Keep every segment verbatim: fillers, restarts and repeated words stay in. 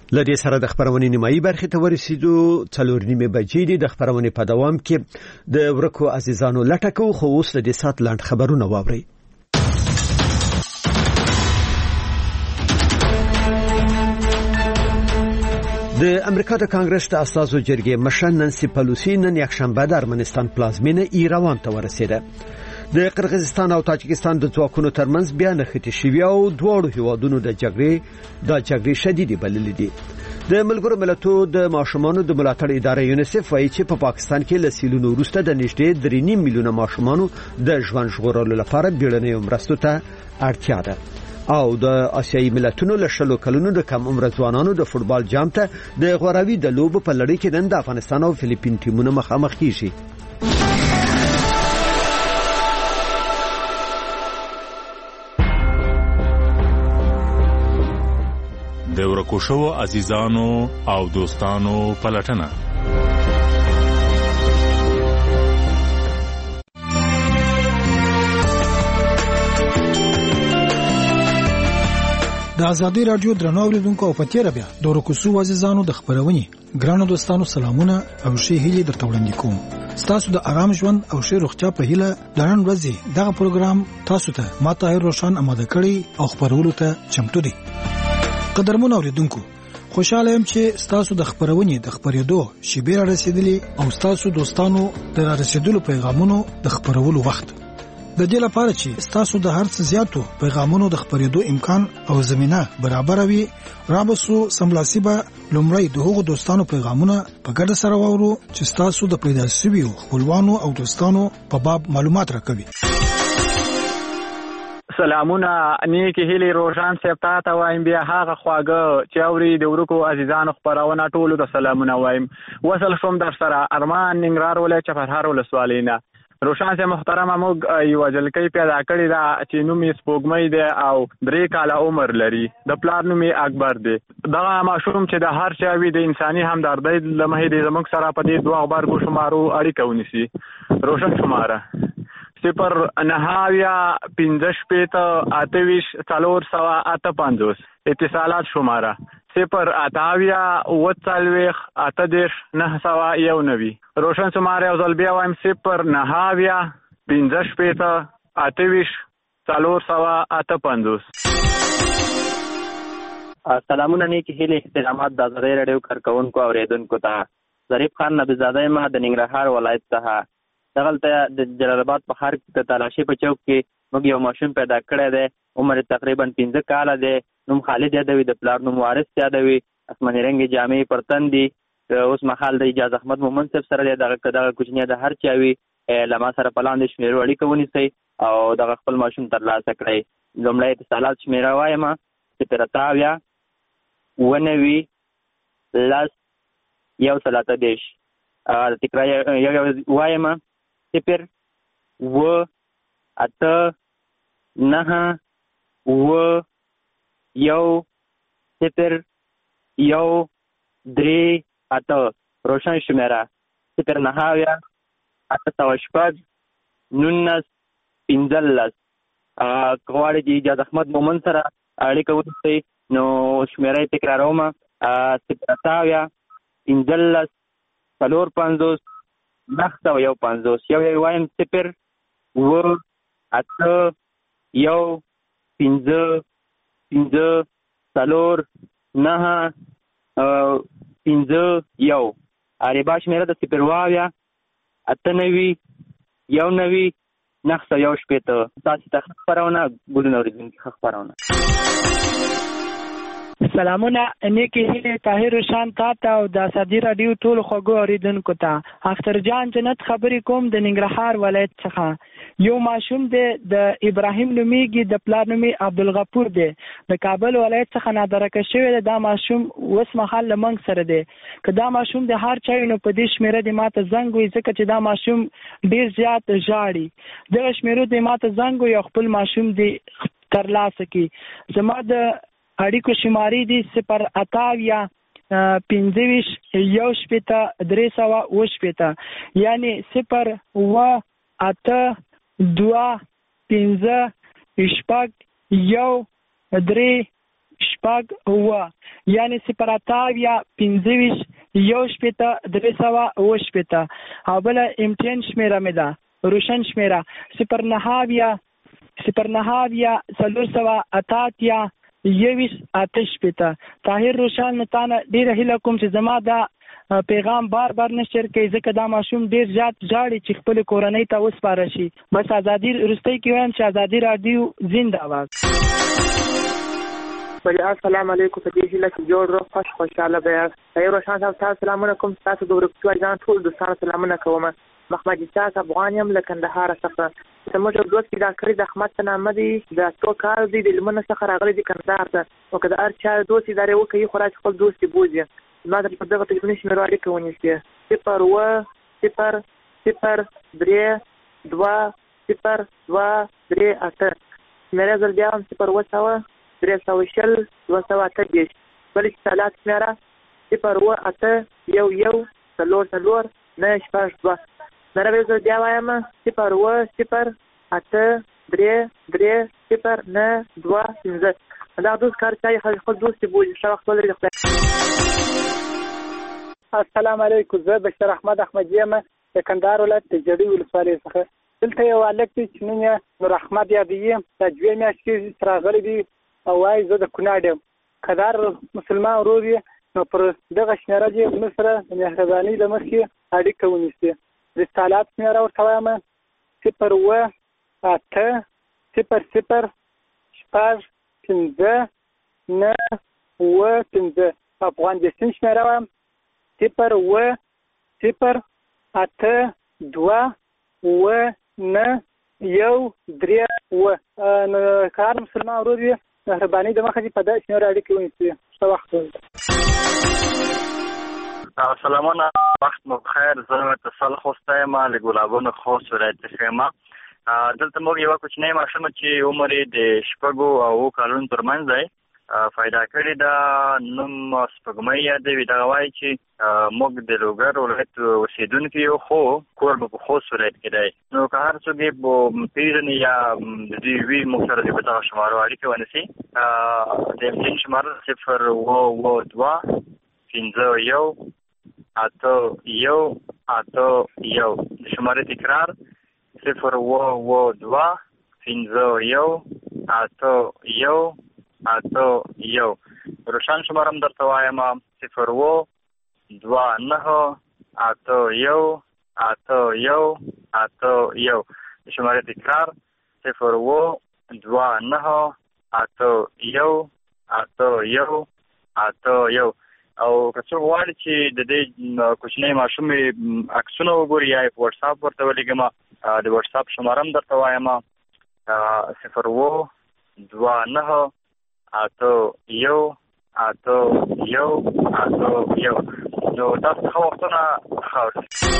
لدې سره د خبرونې نیمایي برخې ته ورسېدو. څلور نیمې بجې دي. د خبرونې په دوام کې د ورکو عزیزانو لټکو، خو اوس د دې سات لاند خبرونه واورئ. د امریکا د کانګرس د اساسو جرګې مشر نانسي پلوسی نن یکشنبه د ارمنستان پلازمینه ایروان ته ورسېده. د قرغیزستان او تاجکستان د ځواکونو ترمنځ بیا نښتې شوې او دواړو هیوادونو د جګړې د جګړې شدیدې بللې دي. د ملګرو ملتونو د ماشومانو د ملاتړ اداره یونیسف وايي چې په پا پاکستان کې له سیلونو وروسته د نږدې درې نیم میلیونه ماشومانو د ژوند ژغورلو لپاره بیړنیو مرستو ته اړتیا ده. او د آسیایي ملتونو له شلو کلونو د کم عمر ځوانانو د فوټبال جام ته د غوراوي د لوبو په لړۍ کې نن د افغانستان او فلیپین ټیمونه مخامخ کیږي. د ورکو شوو عزیزانو او دوستانو پلټنه. د ازادي رادیو درنو اوریدونکو او پتیره بیا د ورکو شوو عزیزانو د خبرونې ګرانو دوستانو سلامونه او ښه هیلې درته وړاندې کوم. تاسو د آرام ژوند او ښه روغتیا په هیله د نن ورځې دغه پروګرام تاسو ته ما طاهر روشن آماده کړی او خبرولو ته چمتو دي. قدرمن اوریدونکو، خوشاله یم چې تاسو د خبرونې د خبرېدو شیبې را رسیدلې او تاسو دوستانو د را رسیدلو پیغامونو د خبرولو وخت د دې لپاره چې تاسو د هر څه زیاتو پیغامونو د خبرېدو امکان او زمينه برابر وي. رابسو سملاسي به لومړی د هغو دوستانو پیغامونه په ګډه سره واورو چې تاسو د پیدا شویو خپلوانو او دوستانو په باب معلومات راکوي. سلامونه، نیکی هیلی روشن سپتا تا وایم بیا هاغه خواږه چې اوري د ورکو عزیزانو خبرونه ټولو د سلامونه وایم. وصل شوم در سره ارمان ننګرهار ولایت چپرهار ولسوالینا. روشن سه محترم موږ یو جلکې پیدا کړی دا چې نوم یې سپوږمۍ دی او درې کاله عمر لري. د پلار نوم یې اکبر دی. دغه ماشوم چې د هر چا وي د انساني همدردۍ لمحې د زموږ سره په دې دوه غبرګو شمارو اړیکه ونیسي. روشن شماره صفر نهاویا پنځه شپېته اته ویشت څلور سوه اته پنځوس. اتصالات شماره صفر اتاویا اووه څلوېښت اته دېرش نهه سوه یو نوي. روشن شماره یو ځل بیا وایم صفر نهاویا پنځه شپېته اته ویشت څلور سوه اته پنځوس. سلامونه، نیکی هیلې احترامات د ازادۍ راډیو کارکوونکو اوریدونکو ته. ظریف خان نبیزاده ما د ننګرهار ولایت څخه. دغلته د جلال آباد په ښار کې د تالاشۍ په چوک کې موږ یو ماشوم پیدا کړی دی. عمر تقریبا پنځه کاله دی. نوم خالد یادوي، د پلار نوم وارث یادوي. اسماني رنګې جامې پر تن دي. اوس مهال د اجاز احمد مومن صاحب سره دی. دغه دغه کوچنی د هر چا وي له ما سره په لاندې شمېرو اړیکه ونیسئ او دغه خپل ماشوم ترلاسه کړئ. لومړی اتصالات شمېره وایم صفر اتاویا اووه نوي لس یو سل اته دېرش. تکرار یو وایم صفر اووه اته نهه اووه یو صفر یو درې اته. روشن شمېره صفر نهاویا اته سوه شپږ نولس پنځلس. که غواړئ د اجاز احمد مومن سره اړیکه ونیسئ نو شمېره یې تکراروم صفر اتاویا پنځلس څلور پنځوس نهه سوه یو پنځوس. یو یې وایم صفر اووه اته یو پنځه پنځه څلور نهه پنځه یو. عربا شمېره د صفر واویا اته نوي یو نوي نهه سوه یو شپېته. تاسې ته ښه خپرونه ګلونه اورېدونکي ښه خپرونه. سلامونه، نیکی هیلې طاهر روشن تا ته او د ازادي راډیو ټولو خوږو اورېدونکو ته. اختر جان جنت خبرې کوم د ننګرهار ولایت څخه. یو ماشوم دی د ابراهیم نومیږي، د پلار نومي عبدالغفور دی. د کابل ولایت څخه نادرکه شوی دی. دا ماشوم اوس مهال له موږ سره دی. که دا ماشوم د هر چا وي نو په دې شمېره دې ما ته زنګ وي، ځکه چې دا ماشوم ډېر زیات ژاړي. دغه شمېرو دې ما ته زنګ وي او خپل ماشوم دې ترلاسه کړي. زما د اړیکو شمارې دي صفر اتاویا پنځه ویشت یو شپېته درې سوه اووه شپېته. یعنې صفر اووه اته دوه پنځه شپږ یو درې شپږ اووه. یعنی صفر اتاویا پنځه ویشت یو شپېته درې سوه اوه شپېته او بله امټین شمېره مې ده روشن شمېره صفر نهاویا صفر نهاویا څلور سوه اته اتیا یویشت اته شپېته طاهر روشن نو تانه ډېره هیله کوم چې زما دا پیغام بار بار نشر کوي ځکه دا ماشوم ډېر زیات ژاړي چې خپل کورنۍ ته وسپاره شي. بس ازادي وروستی کې وایم چې ازادي راډیو زنده باد. السلام علیکم. په دې هیله کې جوړ روغ خوش خوشاله به یاست. طاهر روشن صاحب تاسو سلامونه کوم. تاسو د ورکوټو اجان ټول دوستانو سلامونه کوم. محمد اسحاق افغان یم له کندهار څخه. زموږ دوست چې دا کړی د احمد په نامه دی د څو کال دی د لمنه څخه راغلی دی کندهار ته او که د هر چا دوست ادارې وکړي خو راځي خپل دوست بوځي. ما د دغه تلیفوني شمېرو اړیکه ونیسي صفر اوه صفر صفر درې دوه صفر دوه درې اته شمېره زر بیا هم صفر اوه سوه درې سوه شل دوه سوه اته دېرش. بلې اتصالات شمېره صفر اوه اته یو یو څلور څلور نه شپږ دوه. شمېره به زه بیا وایم صفر اوه صفر اته درې درې صفر نه دوه پنځه. دا دوست کار چای خپل دوست بوځي. ښه وخت ولرئ. السلام علیکم. زه بشیر احمد احمدی یم د کندهار ولایت د جړی ولسوالۍ څخه. دلته یو هلک دی چې نوم یې نور احمد یادوي. دا دوې میاشتې چې راغلی دی او وایي زه د کونړ یم. که دا مسلمان ورور یې نو پر دغه شمېره دې زموږ سره د مهربانۍ له مخې اړیکه ونیسي. د اتصالات شمېره ورته وایم صفر اوه اته صفر صفر شپږ پنځه نه اوه پنځه. افغان دستین شمېره وایم صفر اوه صفر اته دوه اوه نه یو درې اوه. نو که هر مسلمان ورور وي مهرباني د مخه دې په دغه شمېره اړیکې ونیسي. ښه وخت ولرئ. سلامونه، وخت مو بخیر. زه اتصال خوستی یم له ګلابونو خوست ولایت څخه یم. دلته موږ یوه کوچنۍ ماشومه چې عمر یې د شپږو او اوو کلونو ترمنځ دی پیدا کړې ده. نوم سپوږمۍ یادوي. دغه وایي چې موږ د لوګر ولایت اوسېدونکي یو خو کور مو په خوست ولایت کې دی. نو که هر څوک یې پېژني یا د دوی وي موږ سره دې په دغه شمارو اړیکې ونیسي. د امتین شماره صفر اوه اوه دوه پنځه یو اته یو اته یو. د شمارې تکرار صفر اوه اوه دوه پنځه یو اته یو اته یو. روشن شماره هم درته وایم صفر اوه دوه نهه اته یو اته یو اته یو. د شمارې تکرار صفر اوه دوه نهه اته یو اته یو اته یو. او که څوک غواړي چې د دې کوچنۍ ماشومې عکسونه وګوري یا په وټساپ ورته ولیږم د وټساپ شماره هم درته وایم صفر اوه دوه نهه اته یو اته یو اته یو. نو تاسو ښه وختونه ښه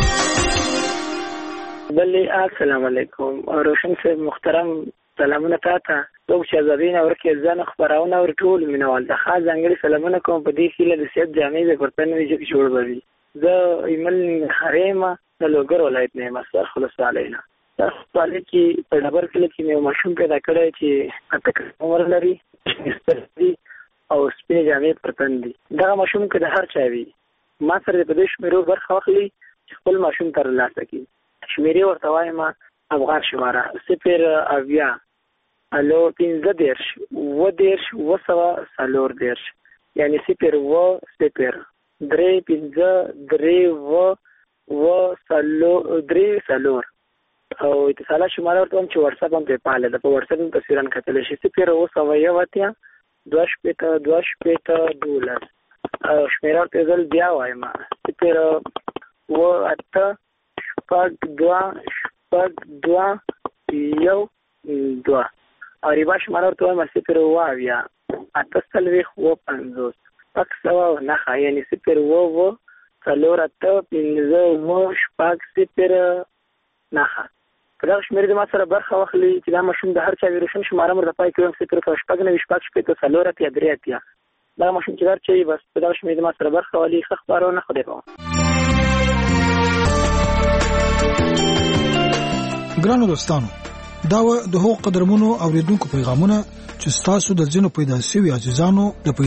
بلې السلام علیکم. روشن صاحب محترم سلامونه تا ته. څوک چې ازادۍ نه ورکې ځان خپرونه ور ټول مینوال د خاص ځانګړي سلامونه کوم. په دې هیله د صحت جامې به ورته نوي چې جوړ به وي. زه ایمل نښرې یم د لوګر ولایت نه یم سرخ ولسوالۍ نه. سرخ ولسوالۍ کې په ډبر کلي کې مې یو ماشوم پیدا کړی چې اته کلن عمر لري او سپینې جامې پر تن دي. دغه ماشوم که د هر چا وي ما سره په دې شمېرو برخه واخلي چې خپل ماشوم ترلاسه کړي. شمېرې ورته وایم افغان شماره صفر اویا الو پنځه دېرش اووه دېرش اووه سوه څلور دېرش. یعنې صفر اووه صفر درې پنځه درې اووه اووه څلور درې څلور. او اتصالات شماره ورته وایم چې وټساپ هم پې فعاله ده. په وټساپ هم تصویران کتلی شي. صفر اووه سوه یو اتیا دوه شپېته دوه شپېته دولس. او شمېره ورته زل بیا وایم صفر اووه اته شپږ دوه شپږ دوه یو دوه. او ریبا شماره ورته وایم صفر اووه اویا اته څلوېښت اووه پنځوس شپږ سوه نښه. یعنې صفر اووه اووه څلور اته پنځه اووه شپږ صفر نښه. په دغه شمېرې د ما سره برخه واخلي چې دا ماشوم د هر چا وي. روشن شماره مو د پای کې وایم صفر سوه شپږ نوي شپږ شپېته څلور اتیا درې اتیا. دغه ماشوم چې هر چا وي بس په دغه شمېرې د ما سره برخه والي. ښه خپرونه خدای پامان. ګرانو دوستانو، دا و د هغو قدرمنو اوریدونکو پیغامونه چې ستاسو د ځینو پیدا شوي عزیزانو د